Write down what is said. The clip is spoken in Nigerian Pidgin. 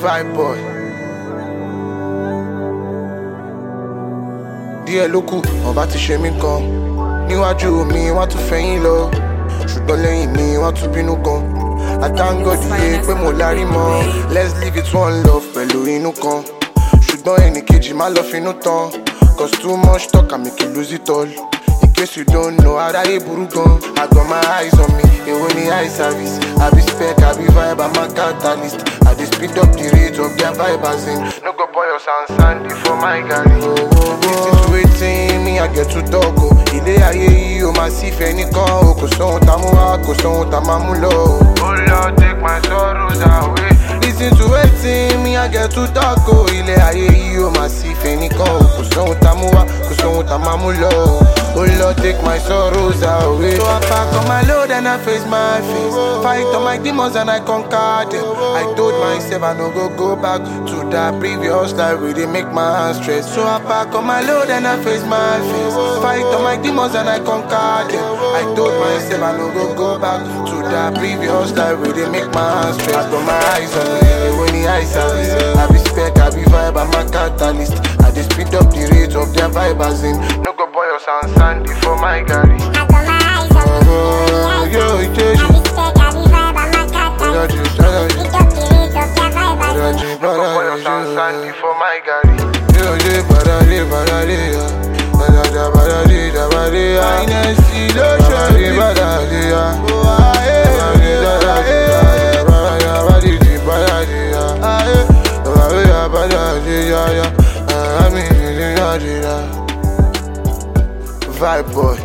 Vibe boy. Díẹ̀ ló kù, wọ́n bá ti ṣe mí kan. Níwájú mi, wọ́n tún fẹ̀yìn lọ. Ṣùgbọ́n lẹ́yìn mi, wọ́n tún bínú gan. I thank God yé pé mo lárí mọ́. Let's live it one love pẹ̀lú inú kan. Ṣùgbọ́n ẹnì kejì má lọ finú tán. Cause too much talk can make you lose it all. In case you don't know, aráyé burú gan. I got my eyes on me, èwo ni eye service. I be spec, I be vibe, I'm a catalyst. I dey speed up the rate of their vibe as in. No go pour your sandy for my garri. Listen to wetin me I get to talk o. Ilé ayé yìí o máa sí fẹ́ nìkan o. Kò sóhun tá mú wá, kò sóhun tá máa mú lọ o. Oh Lord, take my sorrows away. Listen to wetin me I get to talk o. Ilé ayé yìí o máa sí fẹ́ nìkan o. Kò sóhun tá mú wá, kò sóhun tá máa mú lọ o. Oh Lord, take my sorrows away. So I pack on my load and I face my face. Fight on my demons and I conquer them. I told myself I no go back to that previous life where they make my hands stress. So I pack on my load and I face my face. Fight on my demons and I conquer them. I told myself I no go back to that previous life where they make my hands stress. I got my eyes on me when the eye service. I be spec, I be vibe, I'm a catalyst. I just speed up the rate of their vibe as in. No go boy your sandy for my garri. I got my eyes on me. Yo, I be spec, I be vibe, I'm a catalyst. Pick up the rate of their vibe as in. No go boy your sandy for my garri. Yo, badade, badade, ya. Badada, badade, badade, ya. Inesty, lo shari, badade, ya. Badade, badade, badade, badade, ya. Badade, badade, ya. Vibe boy.